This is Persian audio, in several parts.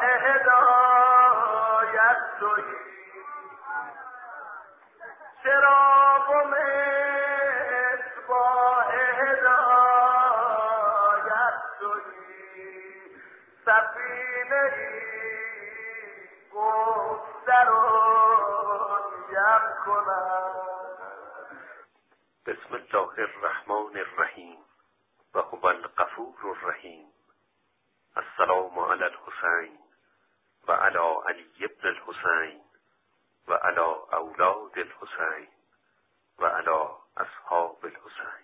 هدایت تویی، چراغ و مصباح هدایت تویی، سفینه گفتر و یم کنم. بسم الله الرحمن الرحیم و هو الغفور الرحیم. السلام علی الحسین و علی علی ابن الحسین و علی اولاد الحسین و علی اصحاب الحسین.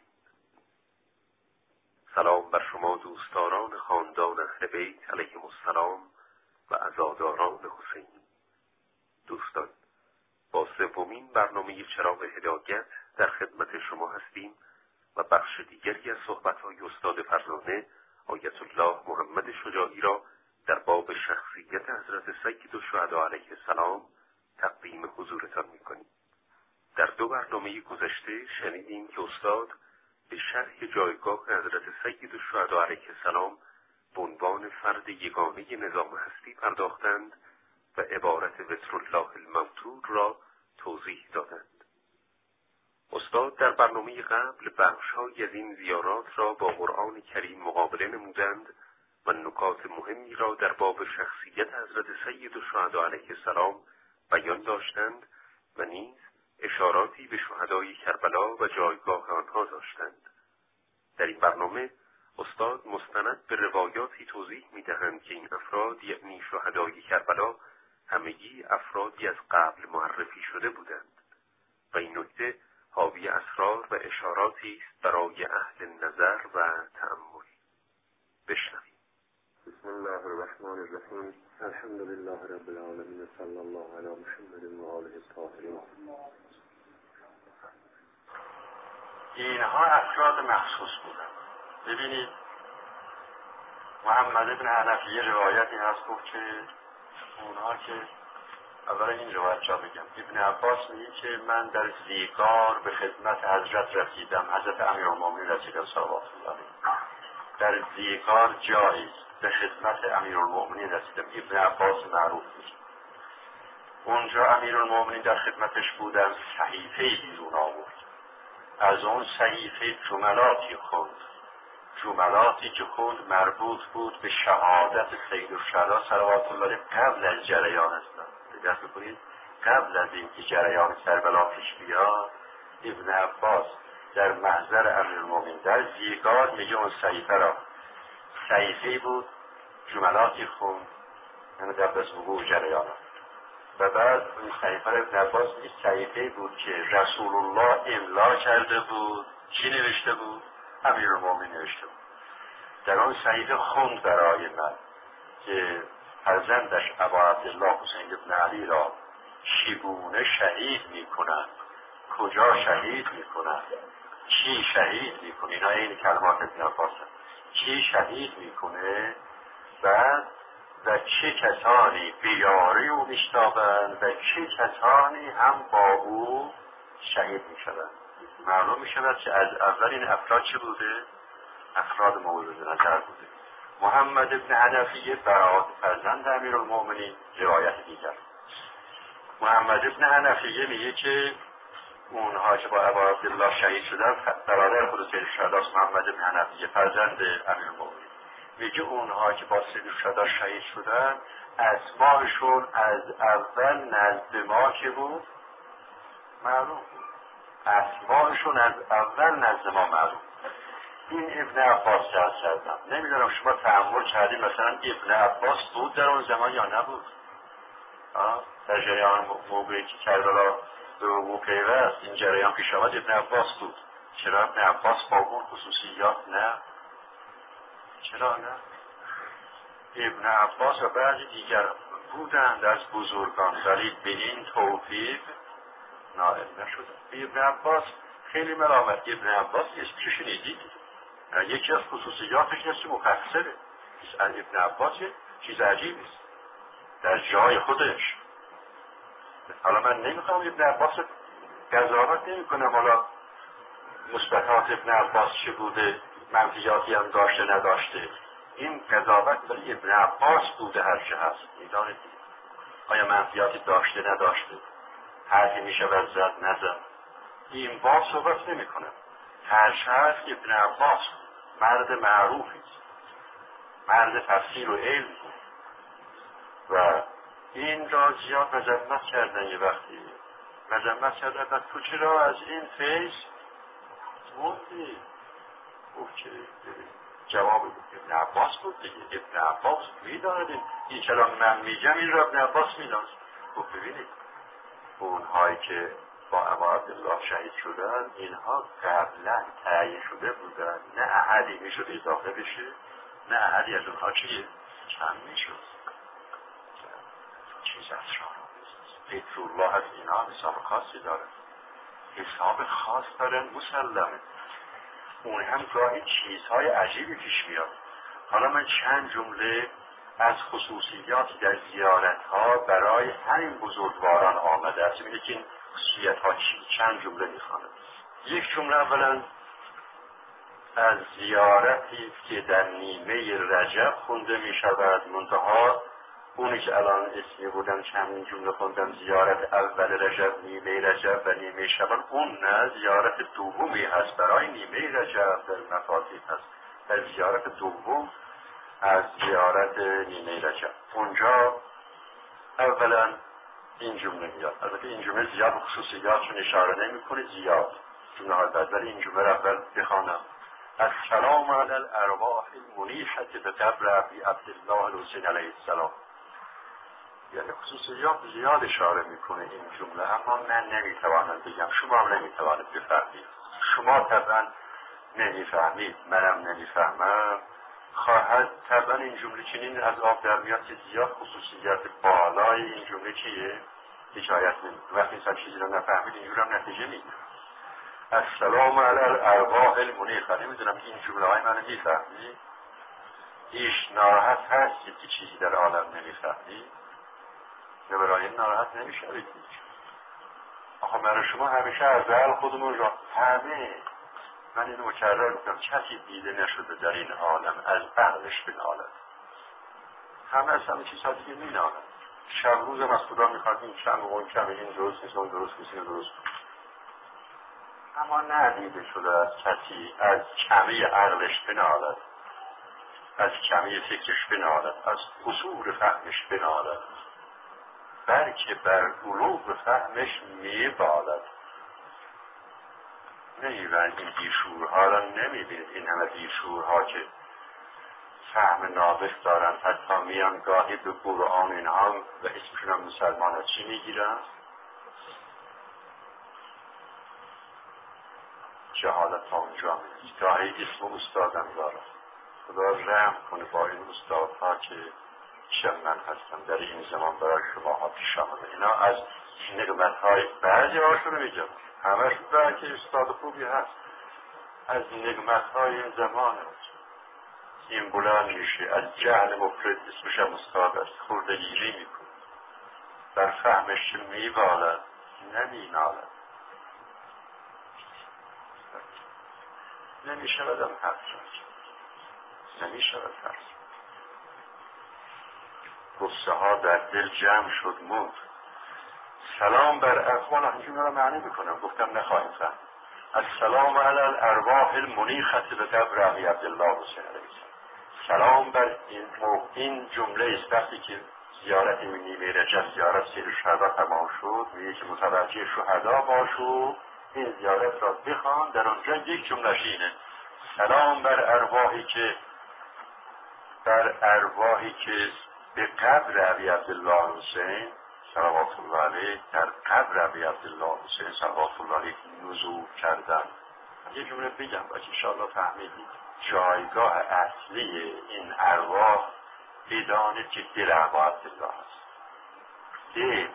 سلام بر شما دوستداران خاندان اهل بیت علیهم السلام و عزاداران حسینی. دوستان، با سومین برنامه چراغ هدایت در خدمت شما هستیم و بخش دیگری از صحبت‌های استاد فرزانه آیت الله محمد شجاعی را در باب شخصیت حضرت سید الشهدا علیه السلام تقدیم حضورتان می‌کنیم. در دو برنامه گذشته شنیدیم که استاد به شرح جایگاه حضرت سید الشهدا علیه السلام به عنوان فرد یگانه نظام هستی پرداختند و عبارت وتر الله الموتور را توضیح دادند. استاد در برنامه قبل بخش‌هایی از این زیارات را با قرآن کریم مقابله نمودند و نکات مهمی را در باب شخصیت حضرت سید الشهدا علیه السلام بیان داشتند و نیز اشاراتی به شهدای کربلا و جایگاه آنها داشتند. در این برنامه استاد مستند به روایاتی توضیح می‌دهند که این افراد یعنی شهدای کربلا همگی افرادی از قبل معرفی شده بودند و این نکته حاوی اسرار و اشاراتی است برای اهل نظر و تأمل. بشنویم. بسم الله الرحمن الرحیم. الحمد لله رب العالمین، صلی الله علی محمد و آله الطاهرین. اینها افراد مخصوص بودند. ببینید محمد بن حنفیه روایتی هست گفت که اونها که اولا این روایت را بگم، ابن عباس میگه که من در زیگار به خدمت حضرت رسیدم، حضرت امیرالمومنین رسیدم صلوات الله علیه. در زیگار جایی به خدمت امیرالمومنین رسیدم. ابن عباس معروف میشه. اونجا امیرالمومنین در خدمتش بودم، صحیفه بیرون آورد. از اون صحیفه جملاتی خوند. جملاتی که خوند مربوط بود به شهادت سید الشهدا صلوات الله علیه قبل از جریان اسلام. دقت بکنید، قبل از اینکه جریان کربلا پیش بیاد، ابن عباس در محضر امیرالمومنین در زیگار میگه اون صحیفه را، صحیفه بود جملاتی خوند، یعنی قبل از وقوع جریان. و بعد اون صحیفه را ابن عباس میگه صحیفه بود که رسول الله املا کرده بود. کی نوشته بود؟ امیرالمومنین نوشته بود. در آن صحیفه خوند برای من که فرزندش ابا عبدالله حسین ابن علی را چگونه شهید میکنند، کجا شهید میکنند، کی شهید میکنه. اینا این کلمات ابن عباس کی شهید میکنه و چه کسانی بیاری او میشتابند و چه کسانی هم با او شهید میشوند. معلوم میشود که از اول این افراد چه بوده؟ افراد مورد نظر بوده. محمد ابن حنفیه برادر فرزند امیرالمومنین روایت دیگر. محمد ابن حنفیه میگه که اونها که با ابا عبدالله شهید شدن برادر خود سید الشهدا محمد ابن حنفیه فرزند امیرالمومنین. میگه اونها که با سید الشهدا شهید شدن اسمایشون از اول نزد ما که بود معلوم بود. اسمایشون از اول نزد ما معلوم. این ابن عباس جهاز کردم. نمیدونم شما تأمل کردیم مثلا ابن عباس بود در اون زمان یا نبود؟ در جریان موقعی که کربلا به وقوع پیوست این جریان پیش آمد ابن عباس بود. چرا ابن عباس با اون خصوصیات نه؟ چرا نه؟ ابن عباس و بعضی دیگر بودند از بزرگان ولی به این توفیق نائل نشد. ابن عباس خیلی ملامت. ابن عباس اسمش شنیدید؟ یکی از خصوصیاتش نیست که مفسره. ابن عباس چیز عجیبی است در جای خودش. حالا من نمیخوام ابن عباس قضاوت نمیکنم حالا مثبتات ابن عباس چه بوده، منفیاتی هم داشته نداشته. این قضاوت برای ابن عباس بوده هر چه هست. میدانید آیا منفیاتی داشته نداشته، حرفی میشه و زد نزد، این باب صحبت نمی کنم. هر چه هست ابن عباس مرد معروفی، مرد تفسیر و علم بود و این را زیاد مذمت کردن. یه وقتی مذمت کردن تو چرا از این فیض موندی؟ گفت که جواب ابن عباس بود دیگه. ابن عباس میداند این چرا من میگم این را ابن عباس میداند. گفت ببینید اونهایی که با ابا عبدالله شهید شدن اینها قبلا تعیین شده بودن، نه احدی میشد اضافه بشه، نه احدی از اونها چیه کم میشد. چیز از ذکر الله از اینها حساب خاصی داره، حساب خاص داره مسلمه. اون هم گاهی چیزهای عجیبی پیش میاد. حالا من چند جمله از خصوصیاتی در زیارتها برای همین بزرگواران آمده است. می‌بینید که این خصوصیت‌ها چند جمله می‌خوانم. یک جمله اولا از زیارتی که در نیمه رجب خونده می‌شود، منتها اونی که الان اسمی بودم چند جمله خوندم زیارت اول رجب، نیمه رجب و نیمه شعبان، اون نه زیارت دومی هست برای نیمه رجب در مفاتیح هست. در زیارت دوم از زیارت نیمه رجب اونجا اولا این جمله میاد. البته این جمله زیاد خصوصیاتشون اشاره نمی‌کنه، زیاد جمله های بعد، ولی این جمله را اول بخوانم. السلام علی الارواح المنیحة بقبر ابی عبدالله الحسین علیه السلام. یعنی خصوصیات زیاد اشاره میکنه این جمله، اما من نمیتوانم بگم، شما هم نمیتوانید بفهمید. شما طبعا نمیفهمید، منم نمیفهمم. خواهد طبعا این جمله چنین از آب در میاد که زیاد خصوصیات بالای این جمله چیه؟ حکایت نمیکنه. وقتی این چیزی رو نفهمید اینجور هم نتیجه میگیره. السلام علی الارواح المنیحة. نمیدونم این جمله های منو میفهمید؟ هیچ ناراحت هستید که چیزی در عالم نمیفهمید؟ یا برای ناراحت نمیشوید؟ آخه من شما همیشه از دل خودمون را همه، من اینو مکرر گفتم، کسی دیده نشده در این عالم از عقلش بنالد. همه از همه چیزها دیگه مینالد. شب روزم از خدا میخواد این کم و اون کم، این درست نیست، اون درست نیست، این درست نیست. اما ندیده شده از کسی از کمی عقلش بنالد، از کمی فکرش بنالد، از قصور فهمش بنالد، بلکه بر علوم فهمش میبالد. نمیبینید این بیشورها را نمیبینید، این همه بیشورها که فهم ناقص دارن، حتی میان گاهی به قرآن اینها و اسمشون هم مسلمان ها چی میگیرن؟ جهالت ها اونجا میگید. گاهی اسم استادم دارن. خدا رحم کنه با این استادها که من هستم در این زمان برای شما ها پیش آمده. اینا از نقمت های بعضی هاشون رو میگم، همش برای که استاد خوبی هست، از نقمت های این زمان این بلند میشه، از جهل مفرد اسمش هم استاد است، خوردگیری میکنه، در فهمش میبالد نمینالد. نمیشود هم حرف نمیشود حرف. قصه ها در دل جمع شد موند. سلام بر اخوان. اینجور را معنی میکنم، گفتم نخواهیم فهم. السلام علی الارواح المنیحة بقبر ابی عبدالله حسین علیه السلام. سلام بر این جمله است. وقتی که زیارت نیمه رجب زیارت سیر شهدا تمام شد، میگه که متوجه شهدا باشو، این زیارت را بخوان. در آنجا یک جمله اینه: سلام بر ارواحی که به قبر ابی عبدالله حسین صلوات الله علیه، در قبر ابی عبدالله حسین صلوات الله علیه نزول کردن. یه جمله بگم باید انشاءالله فهمیدید. جایگاه اصلی این ارواح بدانید که دل ابی عبدالله هست. دل.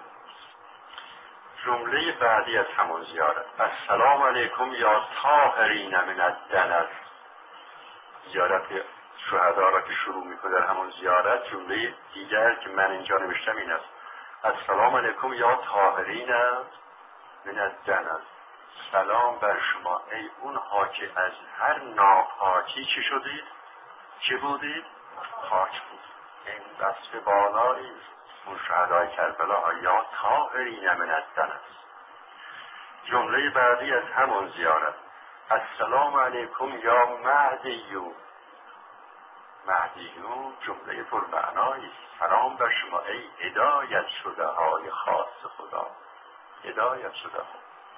جمله بعدی از همون زیارت: السلام علیکم یا طاهرین من الدنس. زیارت شهدا را که شروع میکنه در همون زیارت، جمله دیگر که من اینجا نوشتم این است: السلام علیکم یا طاهرین من الدنس. سلام بر شما ای اونها که از هر ناپاکی چی شدید؟ چه بودید؟ خاک بود. این وصف بالایی اون شهدای کربلا یا طاهرین من الدنس است. جمله بعدی از همون زیارت السلام علیکم یا مهدیون. مهدیون جمله پرمعنایی، سلام بر شما ای هدایت شده های خاص خدا. هدایت شده ها.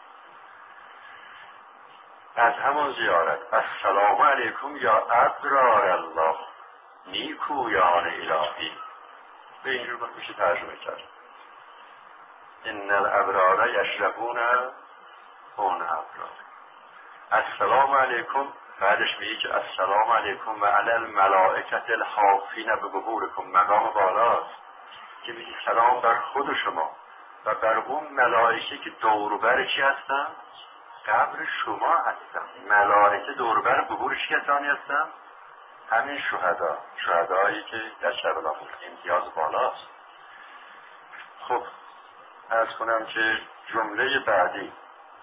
از همون زیارت السلام علیکم یا ابرار الله، نیکویان الهی. به اینجور میشه ترجمه کرد. ان الابرار یشربون اون ابرار. السلام علیکم بعدش میگه که السلام علیکم و علی الملائکة الحافین بظهورکم، مقام بالاست که میگه سلام بر خود شما و بر اون ملائکه که دور و بر چی هستن؟ قبر شما هستن. ملائکه دور و بر ظهورش کسانی هستن؟ همین شهدایی که در کربلا بود. امتیاز بالاست. خب عرض کنم که جمله بعدی،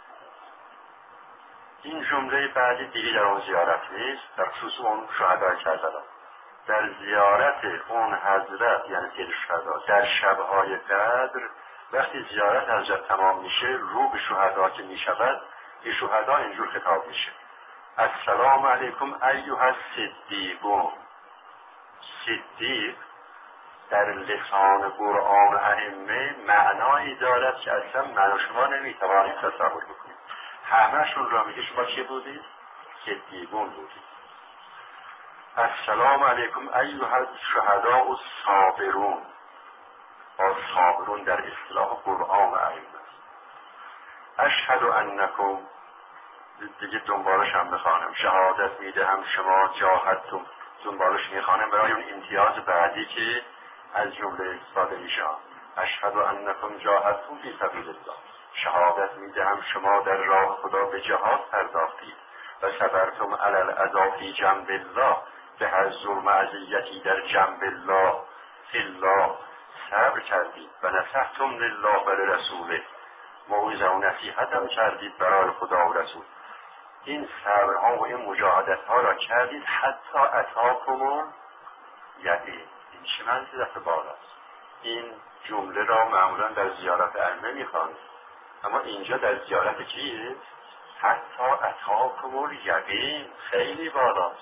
این جمله بعدی دیگه در اون زیارت نیست، در خصوص اون شهدای کربلا. در زیارت اون حضرت یعنی سید الشهدا در شبهای قدر وقتی زیارت حضرت تمام میشه، رو به شهدا که میشود، به شهدا اینجور خطاب میشه السلام علیکم ایها الصدیقون. صدیق در لسان قرآن ائمه معنایی دارد که اصلا من و شما نمیتوانید تصور بکنید. همه‌شون را میگه شما چی بودید؟ صدیقون بودید. السلام علیکم ایها الشهداء الصابرون. با صابرون در اصطلاح قرآن ائمه. اشهد انکم، دیگه دنبالش هم بخوانم، شهادت میدهم شما جاهدتم، دنبالش میخوانم برای اون امتیاز بعدی که از جمله استفاده میشه. اشهد انکم جاهدتم فی سبیل الله، شهادت میدهم شما در راه خدا به جهاد پرداختید و صبرتم علی الاذی فی جنب الله، به هر ظلم و اذیتی در جنب الله فی الله صبر کردید و نصحتم لله و لرسوله، موعظه و نصیحت هم کردید برای خدا و رسول. این صبرها و این مجاهدت ها را کردید حتی اتاکم یقین. این چه منزلت بالاست. این جمله را معمولا در زیارت ائمه میخوانید، اما اینجا در زیارت کیه؟ حتی اتاکم یقین، خیلی بالاست.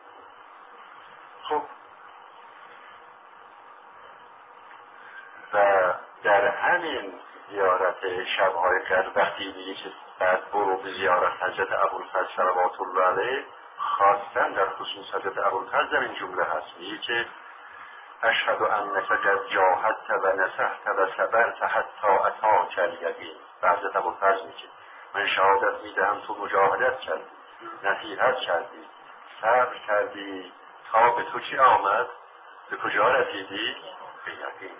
خب و در همین زیارت شبهای قدر وقتی میگه که بعد برو به زیارت حضرت ابوالفضل صلوات الله علیه، خواستن در خصوص حضرت ابوالفضل در این جمله هست، میگه که اشهد انک قد جاهدت و نصحت و صبرت حتی اتاک الیقین. و حضرت ابوالفضل میگه من شهادت میدهم تو مجاهدت کردی، نصیحت کردی، صبر کردی تا به تو چی آمد؟ به کجا رسیدی؟ به یقین.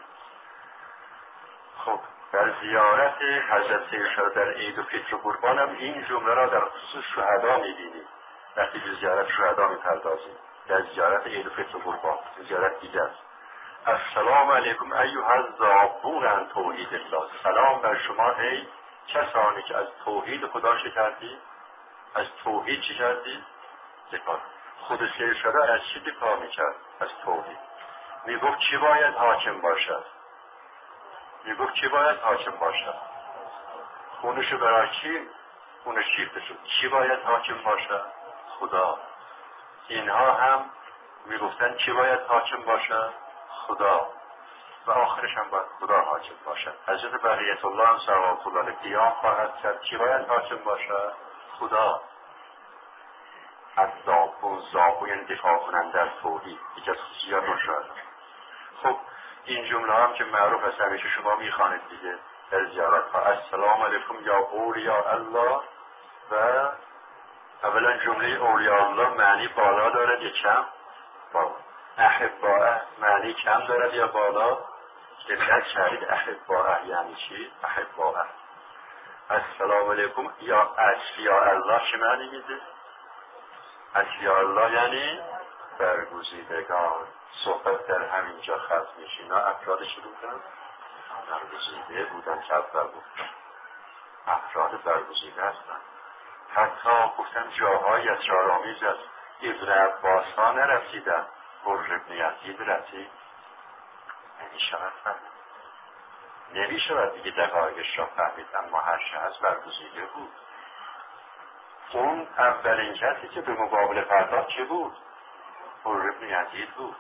خب در زیارت حضرت سید در عید و فطر و قربان هم این جمله را در خصوص شهدا می‌بینید. وقتی به زیارت شهدا می‌پردازید در زیارت عید و فطر و قربان، زیارت دیگه است. السلام علیکم ایها الذابون عن توحید الله، سلام بر شما ای کسانی که از توحید خدا چه کردید؟ از توحید چه کردید؟ دفاع. خود سید شده از چی دفاع می‌کرد؟ از توحید. میگفت چی باید حاکم باشد؟ میگفت چی باید حاکم باشد؟ خونشو برای کی؟ خونش ریخته شد. چی باید حاکم باشد؟ خدا. اینها هم میگفتن چی باید حاکم باشد؟ خدا. و آخرش هم باید خدا حاکم باشد. حضرت بقیت الله هم صلوات الله علیه قیام خواهد کرد چی باید حاکم باشد؟ خدا. از زابو یعنی دفاع کنند در توحید، یکی از خصوصیات رو شد. خب این جمله هم که معروف است همیشه شما میخوانید دیگه در زیارت ها. السلام علیکم یا اولیاء الله. و اولا جمله اولیاء الله معنی بالا دارد یا کم؟ بالا. احباء معنی کم دارد یا بالا؟ دقت کردید احباء یعنی چی؟ احباء. السلام علیکم یا اصفیاء الله چه معنی میده؟ اصفیاء الله یعنی برگزیدگان. صحبت در همینجا ختم میشه. اینا افراد چی بودن؟ برگزیده بودن که اول بود. افراد برگزیده هستن. حتی گفتن جاهای اسرارآمیز است. ابن عباس ها نرسیدن حر ابن یزید رسید؟ نمیشود فهمید. نمیشود دیگه دقایقش را فهمید، اما هر شخص برگزیده بود. اون اولین کسی که به مقابل پرداخت چه بود؟ حر ابن یزید بود.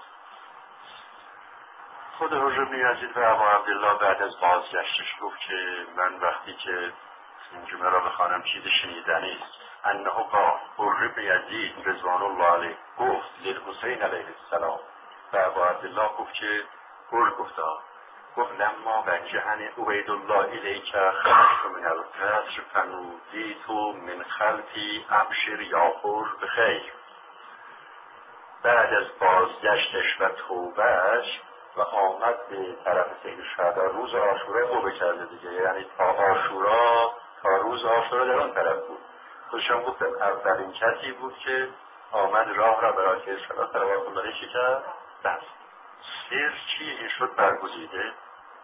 خود حر ابن یزید و ابا عبدالله بعد از بازگشتش گفت که من وقتی که این جمله را بخوانم چیز شنیدنی است. انه قال حر ابن یزید رضوان الله علیه گفت للحسین علیه السلام و ابا عبدالله گفت که حر گفت لما وجهنی عبید الله الیک خرجت من القصر فنودیت من خلفی ابشر یا حر بخیر. بعد از بازگشتش و توبهش و آمد به طرف سید شهدا روز عاشورا توبه کرده دیگه، یعنی تا روز عاشورا در آن طرف بود. خودشان گفتم اولین کسی بود که آمد راه را برای سید شهدا صلوات الله علیه کرد. بس سر چی این شد برگزیده.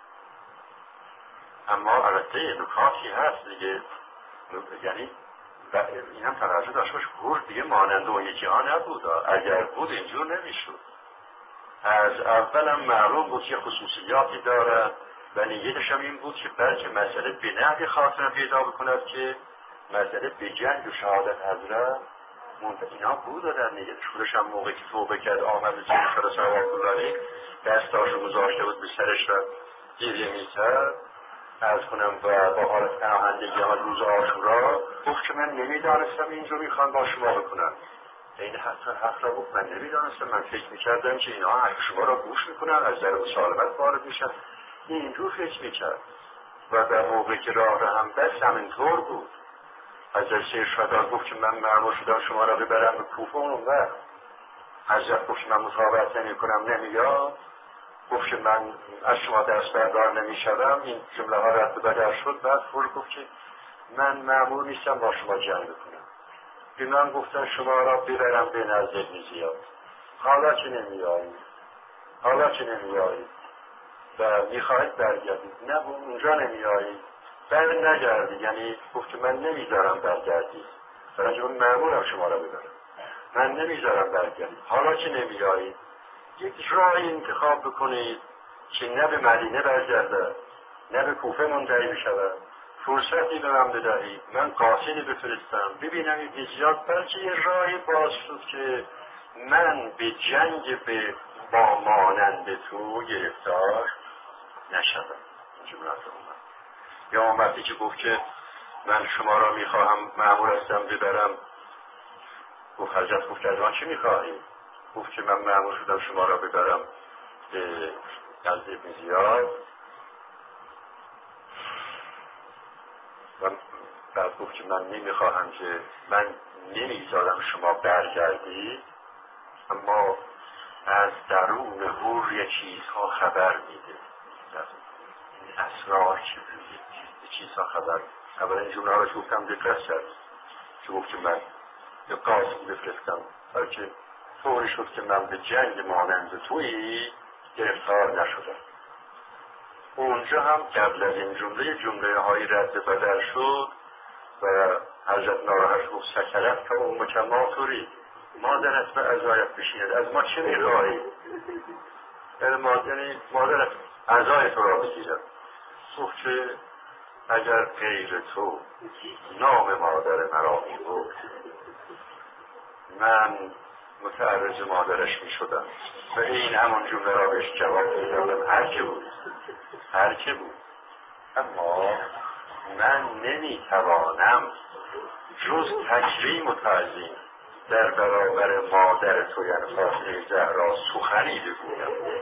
اما البته نکاتی هست دیگه، یعنی این هم توجه داشته باش حر دیگه مانند اون یکی ها نبود. اگر بود اینجور نمیشد. از اولم معلوم بود که خصوصیاتی دارد و نیتش هم این بود که بلکه مسئله به نحوی خاتمه پیدا بکند که مسئله به جنگ و شهادت حضرت اینا بود در نیتش. خودش هم موقعی که توبه کرد آمد به سید شهدا صلوات الله علیه دستاشو گذاشته بود به سرش و گریه میکرد. عرض کنم و با حالت پناهندگی آمد روز عاشورا گفت که من نمیدانستم اینجور میخوان با شما بکنم. این حق را گفت من نمیدانستم، من فکر میکردم که اینا حق شما را گوش میکنن، از در مسالمت وارد میشن. اینجور فکر میکرد و در موقعی که راه را هم بس همینطور بود. حضرت سید شهدا گفت که من مأمور شدم شما را ببرم به کوفه. اون وقت حضرت گفت من مطابقت نمیکنم نمیاد. گفت که من از شما دست بردار نمیشدم. این جمله ها رد و بدل شد. بعد فور گفت که من مأمور نیستم با شما جنگ بکنم. به من گفتن شما را ببرم به نزد ابن زیاد. حالا که نمیایید و میخواهید برگردید. نه اونجا نمیایید بر نگردید. یعنی گفت که من نمیذارم برگردید، برای من مأمورم شما را ببرم، من نمیذارم برگردید. حالا که نمیایید یک راهی انتخاب بکنید که نه به مدینه برگرده نه به کوفه منتهی بشود. فرصتی به من بدهید، من قاصدی بفرستم ببینم این زیاد بلکه یه راهی باز شد که من به جنگ با مانند تو گرفتار نشدم. جمله اومد. یا آمدی که گفت که من شما را میخواهم مأمور هستم ببرم. گفت حضرت گفت از من چی میخواهی؟ گفت که من مأمور شدم شما را ببرم به نزد ابن زیاد. و بعد گفت که من نمیخواهم که من نمیذارم شما برگردید، اما از درون حر یه چیزها خبر میده. این اسرار یه چیزها خبر. اولا این جمله ها رو گفتم دقت کرد که گفت که من یه قاصد بفرستم بلکه طوری شد که من به جنگ مانند تویی گرفتار نشدم. اونجا هم قبل از این جمله های رد بدل شد و حضرت ناراحت گفت سکرت که اون مکماتوری مادرت به ازایت بشید، از ما چه میخواهی؟ یعنی مادرت ازای تو را بگیرد. گفت که اگر غیر تو نام مادر مرا می بود من متعرض مادرش می شدم و این همون جمله را بهش جواب میدادم هر که بود. اما من نمیتوانم جز تکریم و تعظیم در برابر مادر تو یعنی فاطمه زهرا سخنی بگویم.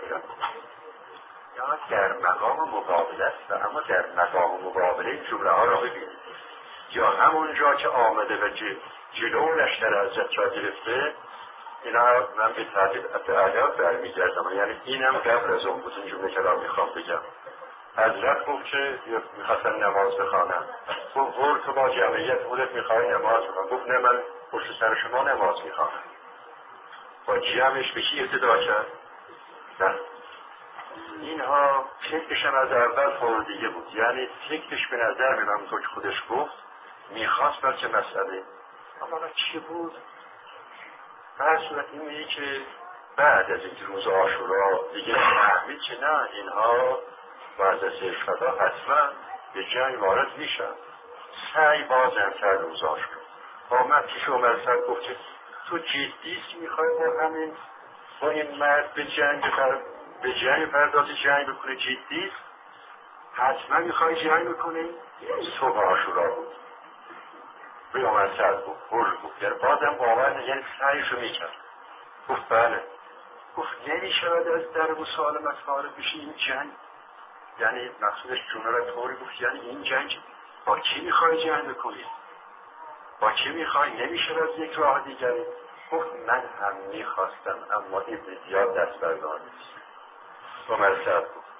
یا در مقام مقابله است، اما در مقام مقابله این جمله ها را ببینید. یا همونجا که آمده و جلو لشکر حضرت را گرفته، اینا من به تعدیل ادب برمیگردم. یعنی اینم قبل از اون بود این جمله که را میخوام بگم. حضرت گفت که میخواستم نماز بخوانم. گفت تو با جمعیت خودت میخوای نماز بخوان؟ گفت نه من پشت سر شما نماز میخوانم. با جمعش به کی ابتدا کرد؟ نه اینها فکرشم از اول خوردیگه بود. یعنی فکرش به نظر میدم تو که خودش گفت میخواست بلکه مسئله. اما چی بود؟ هر صورت این میگه که بعد از اینکه روز عاشورا دیگه فهمید که نه اینها ورزش فدا حتما به جنگ وارد میشن، سعی بازم کرد روز عاشورا. آمد پیش عمر سعد گفت که تو جدیست میخوای با این مرد به جنگ پردازی، جنگ بکنه؟ جدیست؟ حتما میخوای جنگ بکنی؟ صبح عاشورا بود. به عمر سعد گفت یعنی بازم باور، یعنی سعیشو میکرد. گفت بله. گفت نمیشود از در و سالمت خارج بشی این جنگ، یعنی مقصودش جمله را طوری گفت یعنی این جنگ با کی میخوای جنگ بکنی؟ با کی میخوای؟ نمیشود از یک راه دیگری؟ گفت من هم میخواستم اما ابن زیاد دست بردار نیست. عمر سعد گفت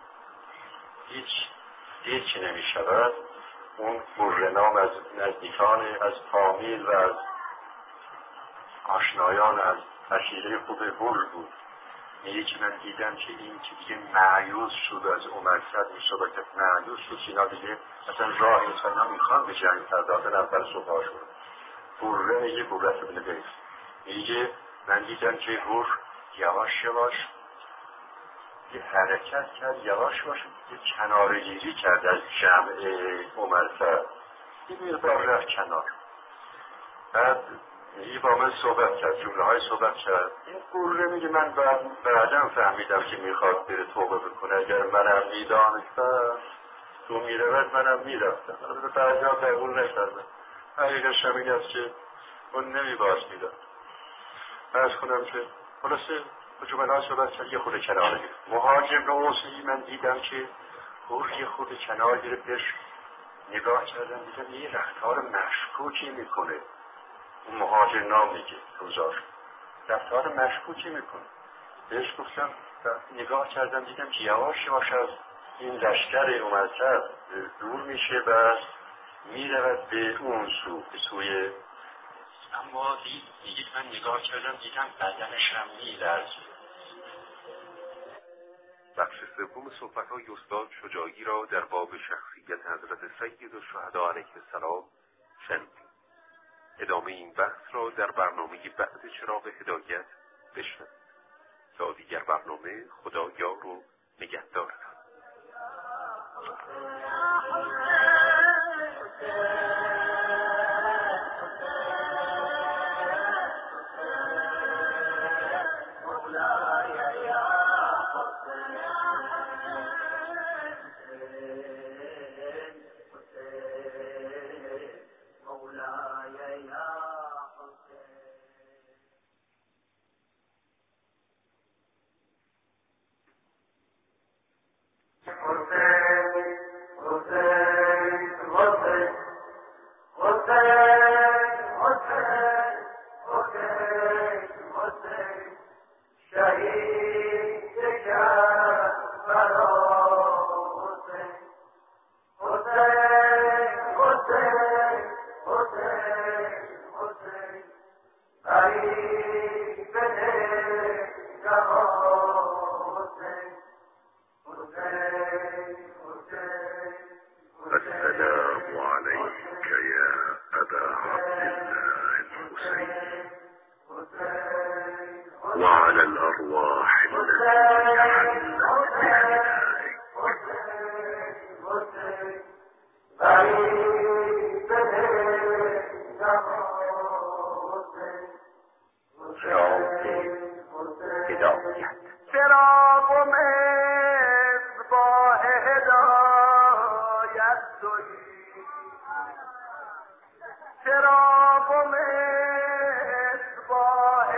هیچ نمیشود. اون برنام از نزدیکان، از فامیل و از آشنایان از عشیره خوب بول بود. میگه که من دیدم که این که دیگه مایوس شد از عمر سعد، این صحبت مایوس شد، اینا دیگه اصلا راه اینا میخوان به جنگ پردازن. اول صبح عاشورا بره میگه بورت ابن قیس میگه من دیدم که بور یواش یواش یه حرکت کرد، یواش یواش یه کنارگیری کرد از جمع عمر سعد، یه مقدار رفت کنار. بعد میگه با من صحبت کرد، جمله های صحبت کرد. این قوره میگه من بعدم فهمیدم که میخواد بره توبه بکنه. اگر منم میدانستم تو میرود منم میرفتم. بعدا قبول نکردم. حقیقتش این است که اون نمیباز میداد. عرض کنم که خلاصه جمله های صحبت کرد، یه خود کنار گرفت. مهاجم نوعی من دیدم که قوره یه خود کنار گرفت، بهش نگاه کردم دیدم یه رفتار مشکوکی میکنه. مهاجر نام میگه روزاش رفتار مشکوکی میکنه. بهش گفتم نگاه کردم دیدم که یواش یواش از این لشکر عمر سعد دور میشه و میرود به اون سو، به سوی. اما دیگه من نگاه کردم دیدم بدنش هم میلرزه. بخش سوم صحبت‌های استاد شجاعی را در باب شخصیت حضرت سید الشهدا علیه السلام شنیدیم. ادامه این بحث را در برنامه بعد چراغ هدایت بشنوید. تا دیگر برنامه، خدا یار و نگهدارتان. وعلى الأرواح التي حلت بفنائك. چراغ و مصباح هدایت تویی، چراغ و مصباح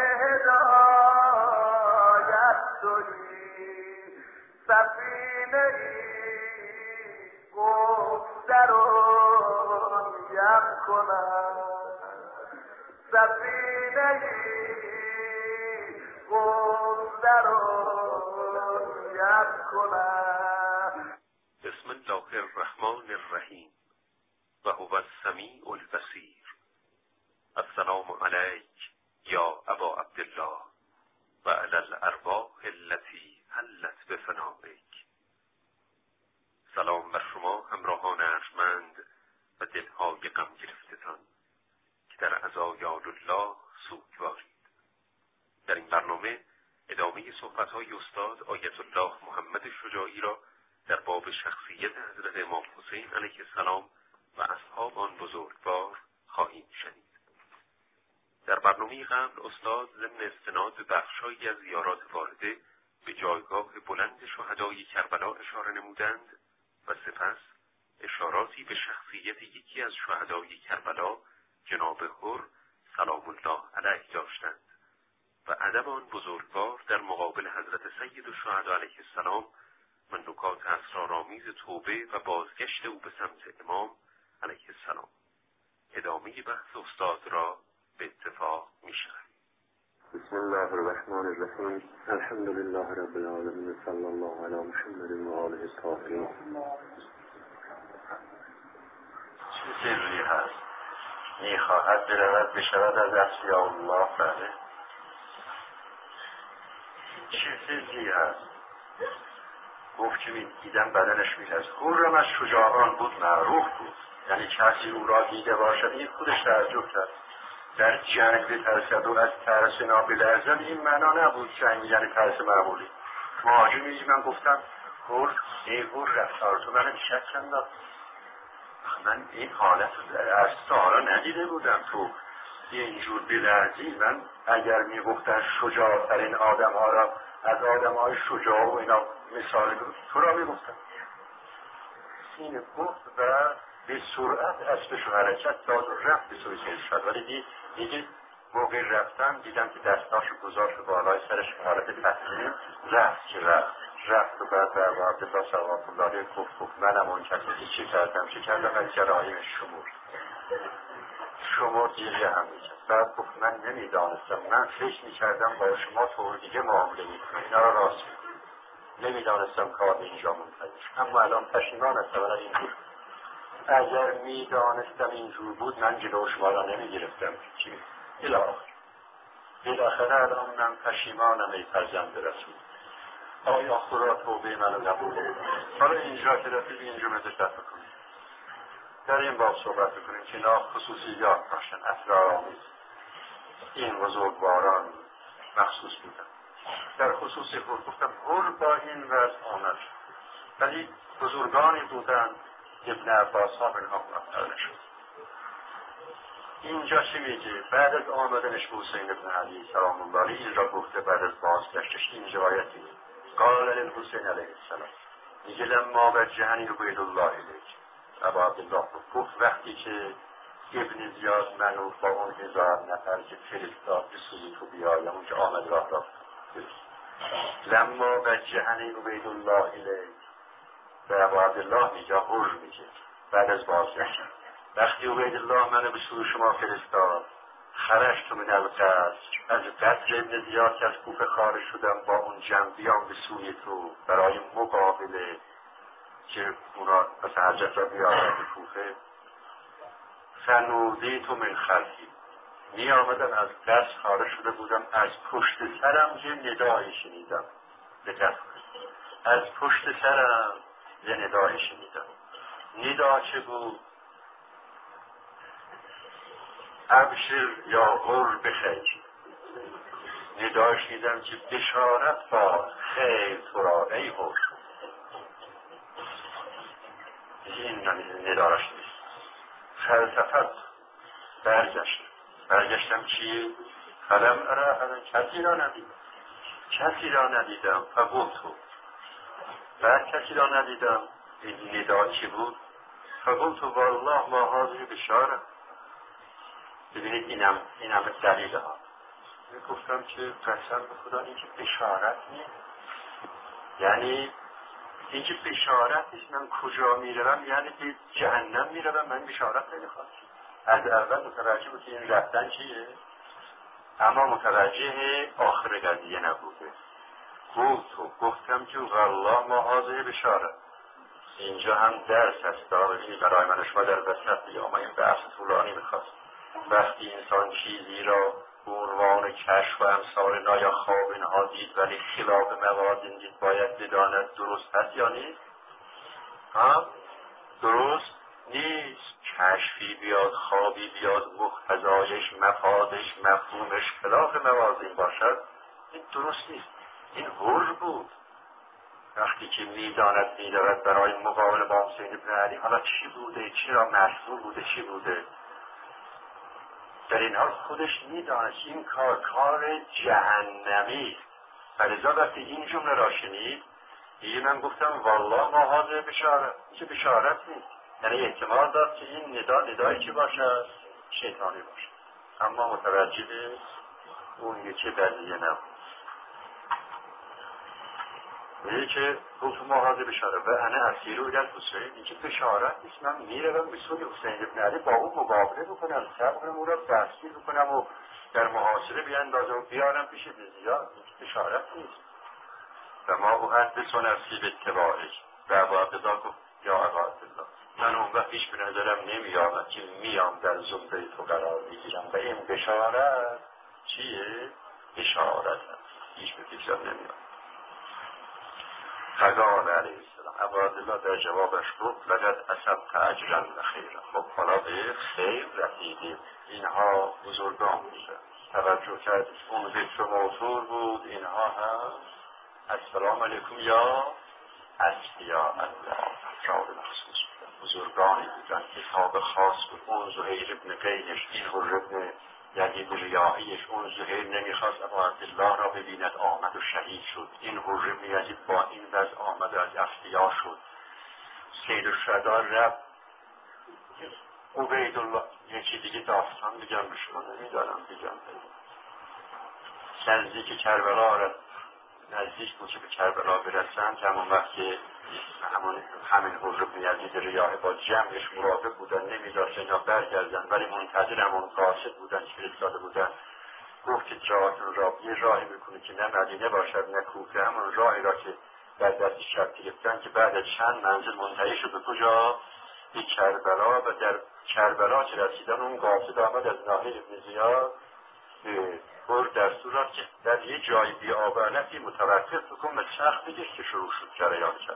هدایت تویی، سفینه ای گذر و یم کنم، سفینه ای گذر و یم کنم. بسم الله الرحمن الرحیم و هو السمیع البصیر. السلام علیک یا ابا عبدالله و علی الارواح التي حلت بفنائک. سلام بر شما همراهان ارجمند و دلهای غم گرفتتان که در عزایال الله سوگوارید. در این برنامه ادامه صحبت‌های استاد آیت الله محمد شجاعی را در باب شخصیت حضرت امام حسین علیه السلام و اصحاب آن بزرگوار خواهیم شنید. در برنامه قبل استاد ضمن استناد به بخش‌هایی از زیارات وارده به جایگاه بلند شهدای کربلا اشاره نمودند و سپس اشاراتی به شخصیت یکی از شهدای کربلا جناب هر سلام الله علیه داشتند و ادب آن بزرگوار در مقابل حضرت سید الشهدا علیه السلام و نکات اسرارآمیز توبه و بازگشت او به سمت امام علیه السلام. ادامه بحث استاد را به اتفاق می‌شنویم. بسم الله الرحمن الرحیم. الحمد لله رب العالمین، صلی الله علی محمد و آله الطاهرین. چه سری هست؟ میخواهد برود بشود از اصفیاء الله. بله. چه سری هست؟ گفت که دیدم بدنش می‌لرزد. خرم از شجاعان بود، معروف بود، یعنی کسی او را دیده باشد این خودش تعجب کرد. در جنگ بترسد و از ترس بلرزد، این معنا نبود جنگ یعنی ترس معمولی. مهاجمی من گفتم هر رفتار تو من شک انداخت. من این حالت از سارا ندیده بودم. تو اینجور بلرزی. من اگر میگفتن شجاع ترین آدم ها را از آدم های شجاع و اینا مثال تو را میگفتن. این گفت و به سرعت اسبش رو حرکت داد و رفت به سوی سید شد. ولی دیگه موقع رفتن دیدم که دستاشو گذاشت و بالای سرش حالت تسلیم رفت و بعد در عبدالله صلوات الله علیه گفت منم اون کسی که چه کردم از جرایم شمور دیگه هم میکرد. بعد گفت من نمیدانستم، من فکر میکردم با شما طور دیگه معامله میکنم، اینا را راست نمیدانستم کار اینجا منتظر، اما الان پشیمان هستم. الان اینجور اگر میدانستم اینجور بود من جلو شما را نمیگرفتم. چی؟ بالاخره الان من پشیمانم ای فرزند رسول. آیا خدا توبه منو نبوده؟ حالا اینجا که رفید اینجا مزشت بکنید، در این باب صحبت بکنید که اینا خصوصیات باشن، اسرارآمیز. این بزرگواران مخصوص بودن. در خصوصی خود گفتم هر با این وضع آمد، ولی بزرگانی بودن. ابن عباس ها به نام رفتن شد. اینجا چی میگه؟ بعد از آمدنش به حسین ابن علی سلام الله علیه این را گفته. بعد از بازگشتش این روایتی قال للحسین علیه السلام، میگه لما وجهنی عبید الله الیک. ابا عبدالله گفت وقتی که ابن زیاد منو با اون 1000 نفر که فرستاد به سوی تو بیایم، اون که آمد راه لما وجهنی عبید الله الیک. به ابا عبدالله میگه هر میگه بعد از بازگشت وقتی عبید الله منو به سوی شما فرستاد، خرجت من القصر، از قصر ابن زیاد که از کوفه خارج شدم با اون جمع بیام به سوی تو برای مقابله که اونا مثل حجت را بیارن به کوفه. فنودی تو من خلفی، می آمدم از قصر خارج شده بودم، از پشت سرم یه ندایی شنیدم. از پشت سرم یه ندایی شنیدم. ندا چه بود؟ ابشر یا هر بخیر. ندایی شنیدم که بشارت با خیر تو را ای هر. این ندارش نیست. فلسفت برگشتم چیه؟ فلم اره کسی را ندیدم فقلتو. بعد کسی را ندیدم این ندا چی بود؟ فقلتو والله ما هذه بشاره. ببینید اینم دلیل ها. گفتم که قسم به خدا این که بشارت نیست، یعنی این که بشارت نیست. من کجا میروم؟ یعنی به جهنم میروم، من بشارت نمیخوام. از اول متوجه بود که این رفتن چیه، اما متوجه آخر قضیه نبوده. گفتم که والله ما حاضر بشارت. اینجا هم درس هست. ببینید برای من شما در وسط دیگه اما این بحث طولانی میخواست. وقتی انسان چیزی را به عنوان کشف و امثال یا خواب اینها دید ولی خلاف موازین دید، باید بداند درست هست یا نیست؟ درست نیست. کشفی بیاد، خوابی بیاد، مقتضایش، مفادش، مفهومش خلاف موازین باشد، این درست نیست. این حر بود. وقتی که میدارد برای مقابله با حسین ابن علی حالا چی بوده، چرا مجبور بوده، چی بوده، در این حال خودش میدانست این کار جهنمی. فلذا وقتی این جمله را شنید دیگه من گفتم والله ما حاضر بشارت، چه بشارت نیست، یعنی احتمال داد که این ندایی چی باشد، شیطانی باشد، اما متوجه اون یکی قضیه نبود. میگه که گفت ما حاضر بشارت و انا اسیر و حسین، این که بشارت نیست، من میروم به سوی حسین ابن علی با اون مقابله بکنم، صبرم او را دستگیر بکنم و در محاصره بیاندازم و بیارم پیش زیاد، این که بشارت نیست. و ما او حد بسون افسی به اتباعش و ابا عبدالله گفت یا ابا عبدالله من اون وقت پیش به نظرم نمیامد که میام در زمره تو قرار میگیرم و این بشارت چیه؟ بشارت هست، هیچ به فکرم نمیام. فقال علیه السلام ابا عبدالله در جوابش گفت لقد اصبت اجرا و خیرا. خب حالا به خیر رسیدیم. اینها بزرگان بودن، توجه کرد اون ذکر موضوع بود، اینها هم السلام علیکم یا اصفیا الله افراد مخصوص بودن، بزرگانی بودن، کتاب خاص بود. اون زهیر ابن قیلش، این حر ابن یزید ریاحیش، اون زهیر نمیخواست ابا عبدالله را ببیند، آمد و شهید شد. این حر ابن یزید با این وضع آمد و از اصفیا شد. سید الشهدا رفت. عبیدالله یکی دیگه داستان بگم به شما نمیدارم بگم. نزدیک کربلا رفت، نزدیک بود که به کربلا برسند، همون وقت که همین حر بن یزید ریاحی با جمعش مرافق بودن، نمیذاشت اینا برگردن، ولی منتظر همون قاصد بودن که فرستاده بودن. گفت که جاتون را یه راهی میکنه که نه مدینه باشد نه کوفه، همون راهی را که در دست شب گرفتن، که بعد از چند منزل منتهی شد به کجا؟ به کربلا. و در کربلا که رسیدن اون قاصد آمد از ناحیه ابن زیاد بر دستور را که در یه جای بیابانتی متوقف بکن و چرخ بگش که شروع شد جریان کرد.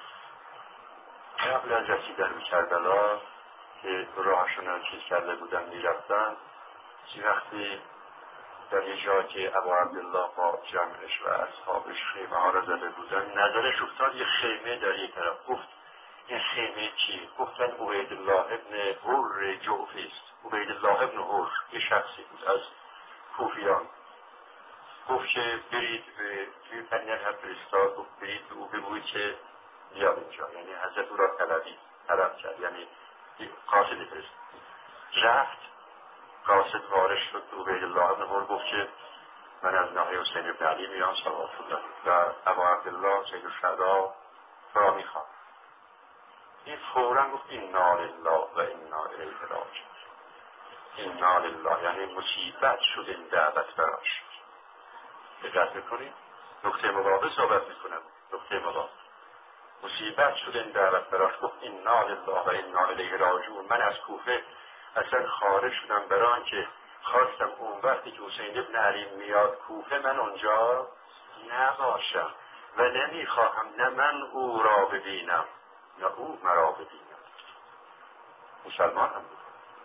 قبل از رسیدن به کربلا که راهشون رو چیز کرده بودن میرفتن، وقتی در یه جایی که ابا عبدالله با جمعش و اصحابش خیمه ها را زده بودن، نظرش افتاد یه خیمه در یک طرف. گفت این خیمه چی؟ گفتن عبیدالله ابن حر جعفی است. عبیدالله ابن حر یه شخصی بود از کوفیان. گفت که برید به توی پنیر هم فرستاد، گفت برید به او بگوید که بیاد اینجا، یعنی حضرت او را طلب کرد، یعنی قاصد فرست. رفت، قاصد وارد شد به عبیدالله ابن حر، گفت که من از ناحیه حسین ابن علی میام صلوات الله و ابا عبدالله سید الشهدا را میخوام. این فوراً گفت انا لله و انا الیه راجعون. انا لله یعنی مصیبت شد این دعوت براش. دقت میکنید؟ نقطه مقابل صحبت میکنم. نقطه مقابل مصیبت شد این دعوت براش. گفت انا لله و انا الیه راجعون. من از کوفه اصلا خارج شدم برای آنکه خواستم اون وقتی که حسین ابن علی میاد کوفه من اونجا نباشم و نمیخواهم نه من او را ببینم نه او مرا ببینم. مسلمان هم بود.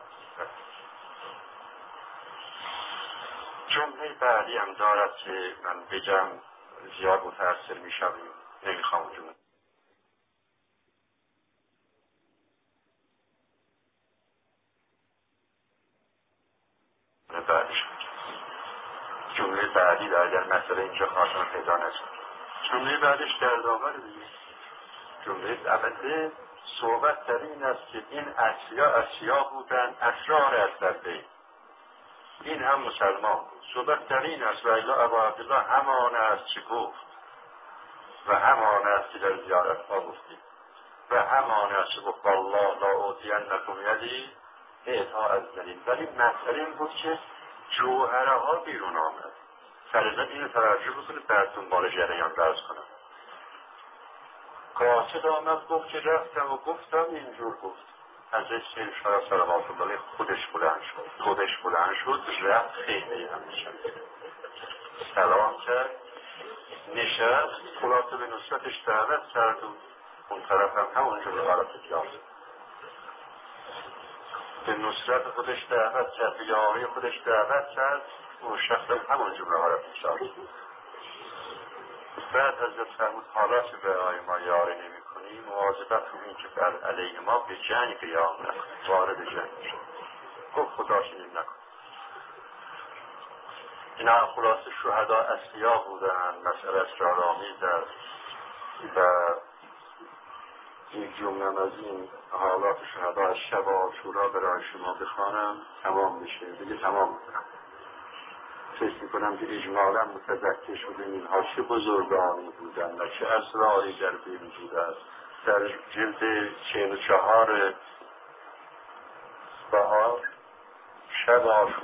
جمله بعدی هم دارد که من بگم زیاد متأثر میشم، نمیخوام جمله بعدش بگم. جمله بعدی در مسئله اینجا خاتمه پیدا نشد. جمله بعدش در داور دیگه. جمله اوله صحبت در این است که این اشیا بودن، اسرار از درده، این هم مسلمان بود. صحبت در این است و الا ابا عبدالله همان است که گفت و همان است که در زیارت ها گفتیم و همان است که گفت الله لا اوتینکم یدی اعطا از دلیل. ولی مسئله این بود که جوهره ها بیرون آمد. سرزد اینو توجه بکنید بعد دنبال جریان راز کنم. قاصد آمد گفت که رفتم و گفتم اینجور گفت. حضرت سید شاه صلوات الله خودش بلند شد رفت خیمه همیشه سلام کرد، نشست، خلاصه به نصرتش دعوت کرد و اون طرف هم همونجور غلط جاست به نصرت خودش دعوت کرد، به یاری خودش دعوت کرد، اون شخص هم همونجور غلط جاست. بعد حضرت فرمود حالا که برای ما یاری نمی کنی مواظبت کنیم که بر علیه ما به جنگ قیام نکن، وارد جنگ شد. گفت خدا چنین نکن. اینا خلاصه شهدا اصلیا بودن، مسئله اسرارآمیز است و یک جمله از این حالات شهدا از شب عاشورا برای شما بخوانم تمام میشه، دیگه تمام میکنم. فکر میکنم که اجمالا متذکر شدیم اینها چه بزرگانی بودن و چه اسراری در بین بوده. در جلد 44 بهار شب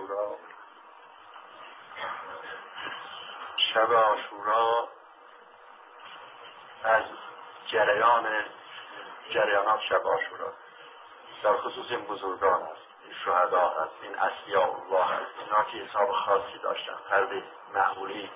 عاشورا از جریانات شب عاشورا در خصوص این بزرگان است، این شهدا هست، این اصلیاء الله هست، اینا که حساب خاصی داشتن، فرد معمولی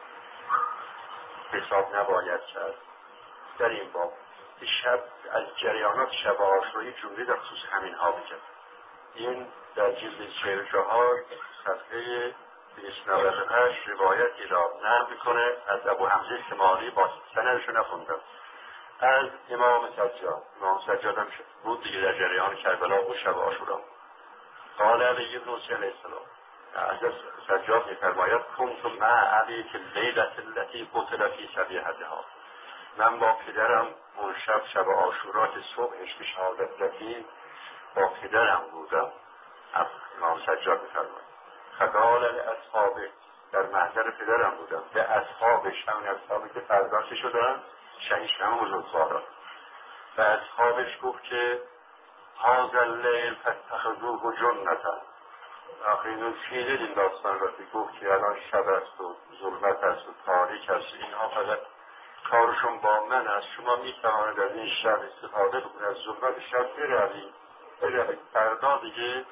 حساب نباید کرد. در این باب شب از جریانات شب عاشورا جمله در خصوص همین ها بگم. این در جلد 44 صفحه 298 روایتی را نقل میکنه از ابو حمزه سمالی، با سندشو نخوندم، از امام سجاد هم بود دیگه، در جریان کربلا بود شب عاشورا. قال علی بن موسی علیه السلام، حضرت سجاد میفرماید کنت مع ابی فی اللیلة التي قتل فی صبیحتها، من با پدرم اون شب عاشورا که صبحش به شهادت رسید با پدرم بودم. امام سجاد میفرماید فقال لاصحابه، در محضر پدرم بودم، به اصحابش، همین اصحابی که فرداش شدن شهید هم بزرگواران، به اصحابش گفت که هذا اللیل فاتخذوه جنة. آخرین چیزی این داستان را که گفت که الان شب است و ظلمت است و تاریک است، اینها فقط کارشون با من است، شما میتوانید از این شب استفاده بکنید، از ظلمت شب بروید، فردا دیگه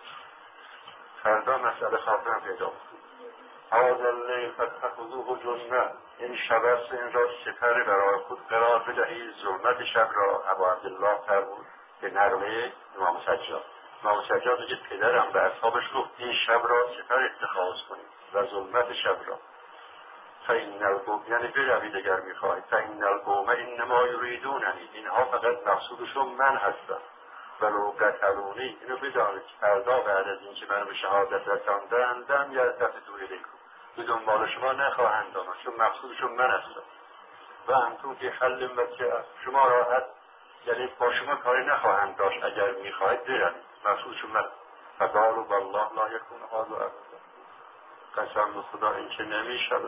فردا مسئله خاطرم پیدا بکنید. هذا اللیل فاتخذوه جنة، این شب است، این را سپر برای خود قرار بدهید، ظلمت شب را. ابا عبدالله فرمود به نغمه امام سجاد. امام سجاد میگه پدرم به اصحابش گفت این شب را سپر اتخاذ کنید و ظلمت شب را. فإن القوم، یعنی بروید اگر میخواهید، فإن القوم انما یریدوننی، اینها فقط مقصودشون من هستم، ولو قتلونی، اینو بدانید فردا بعد از اینکه منو به شهادت رساندند لم یلتفتوا الیکم، به دنبال شما نخواهند آمد، چون مقصودشون من هستم. و انتم فی حل وسع، شما راحت، یعنی با شما کاری نخواهند داشت اگر میخواهید بروید، مقصودشون من. فقالوا والله لا یکون هذا ابدا، قسم به خدا این که نمیشه،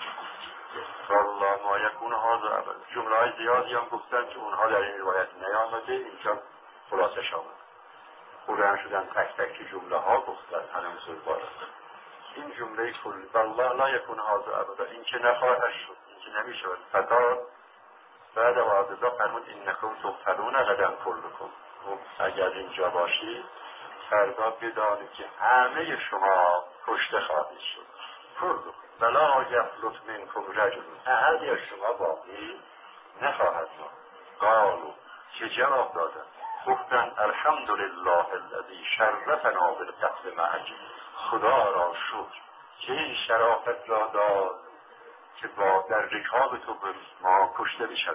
والله ما یکون هذا ابدا. جمله های زیادی هم گفتن که اونها در این روایت نیامده، اینجا خلاصش آمد. بلند شدن تک تک جمله ها گفتن، همه بزرگوار این جمله کلی والله لا یکون هذا ابدا، این که نخواهد شد، این که نمیشود. فقط بعد وعده فرمود انکم تقتلون غدا کلکم، اگر اینجا باشید فردا بدانید که همه شما کشته خواهید شد. کلکم ولا یفلت منکم رجل، احد از شما باقی نخواهد ماند. قالوا، چه جواب دادن؟ گفتن الحمدلله الذی شرفنا بالقتل معه، خدا را شکر که این شرافت را داد که با در رکاب تو به ما کشته بشد.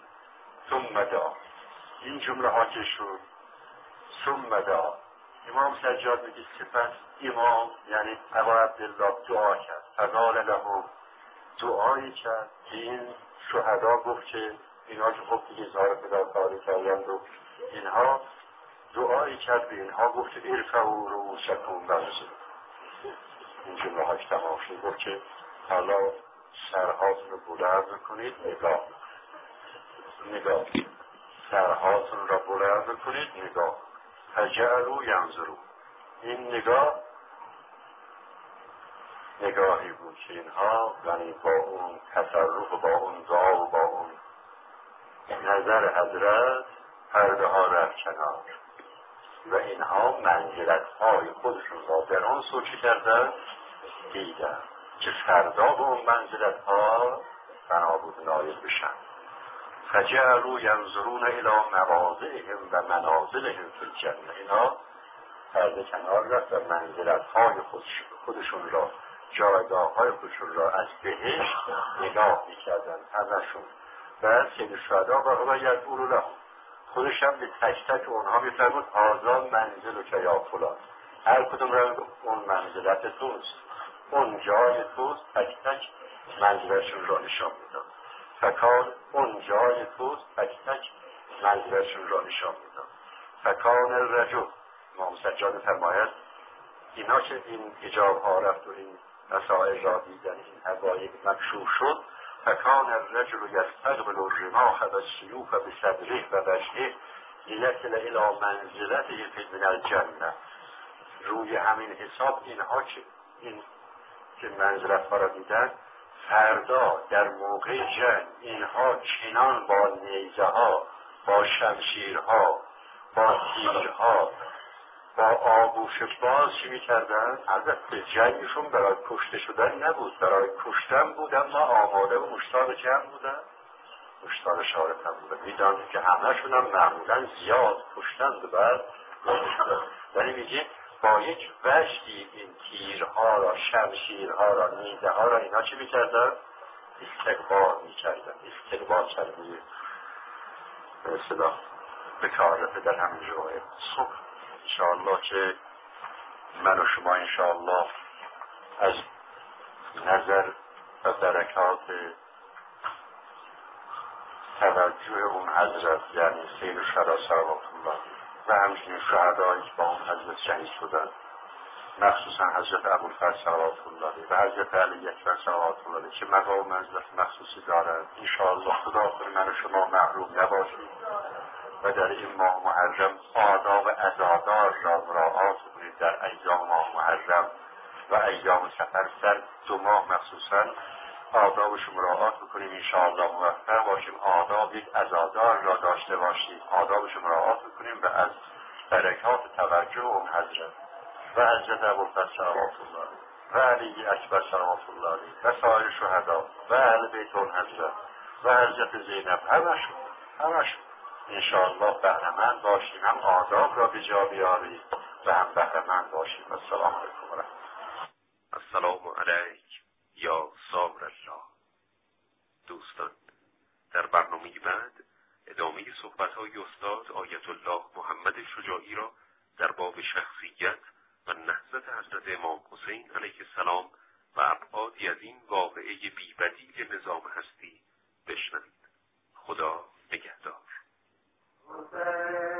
ثم دعا، این جمله ها که شد ثم دعا، امام سجاد میگه سپس امام یعنی ابا عبدالله دعا کرد. فقال له، دعایی کرد که این شهدا گفت که اینا که خب دیگه اظهار فداکاری کردند و اینها دعایی کرد به اینها گفت که ارفعوا رؤوسکم وانصروا، این جمله هاش تمام شد، گفت که حالا سرهاتون رو بلند بکنید، نگاه سرهاتون را بلند بکنید، نگاه. فجعلوا ینظرون، این نگاهی بود که اینها یعنی با اون تصرف و با اون دعا و با اون نظر حضرت پرده ها رفت کنار و اینها منزلت های خودشون را در آن سوچه کردن، دیدن که فردا به اون منزلت ها بنا بود نایل بشن. فجعلوا ینظرون الی مواضعهم و منازلهم فی الجنه، اینا پرده کنار رفت و منزلت های خودشون را، جایگاه های خودشون را از بهشت نگاه میکردن، همشون و سید شهدا و یدعو له. خودش هم به تک تک اونها میفرمود آزاد منزل و که یا فلان، هر کدوم را اون منزلت توست، اون جای توست، تک تک منزلشون را نشان میداد. فکان اون جای توست، تک تک منزلشون را نشان میداد. فکان الرجل، امام سجاد فرماید اینا که این حجاب ها رفت و این مسائل را دیدن، این حقایق مکشوف شد، فکان الرجل یستقبل الرماح و السیوف بصدره و وجهه لیصل الی منزلته من الجنه. روی همین حساب اینها که این که منزلت ها را دیدن، فردا در موقع جنگ اینها چنان با نیزه ها، با شمشیرها، با تیرها، با آغوش باز چی میکردن؟ البته جنگشون برای کشته شدن نبود، برای کشتن بود، اما آماده و مشتاق جنگ بودن، مشتاق شهادت هم بودن. میدانید که همهشون هم معمولا زیاد کشتند و بعد ولی میگه با یک وجدی این تیرها را، شمشیرها را، نیزه ها را اینا چی میکردن؟ استقبال میکردن. استقبال کردن به اصطلاح به کار رفته در همین جوایه. صبح انشاءالله که من و شما انشاءالله از نظر و برکات توجه اون حضرت یعنی سید الشهدا صلوات الله و همچنین شهدایی که با اون حضرت شهید شدن، مخصوصا حضرت ابوالفضل صلوات الله و حضرت علی اکبر صلوات الله که مقام و منزلت مخصوصی دارند، انشاءالله خدا کنه من و شما محروم نباشیم و در این ماه محرم آداب عزادار را مراعات کنید. در ایام ماه محرم و ایام سفر در 2 ماه مخصوصا آدابش مراعات بکنیم، انشاءالله موفق باشیم. آداب یک عزادار را داشته باشیم، آدابش مراعات بکنیم و از برکات توجه اون حضرت و حضرت ابوالفضل صلوات الله و علی اکبر صلوات الله و سایر شهدا و اهل بیت اون حضرت و حضرت زینب همشون انشاءالله بهره‌مند باشیم، هم آداب را به جا بیاریم و هم بهره‌مند باشیم. السلام علیکم و رحمت الله. السلام علیک یا صابر الله. دوستان، در برنامه بعد ادامه صحبت‌های استاد آیت الله محمد شجاعی را در باب شخصیت و نهضت حضرت امام حسین علیه السلام و ابعادی از این واقعه بی‌بدیل نظام هستی بشنوید. خدا نگهدار.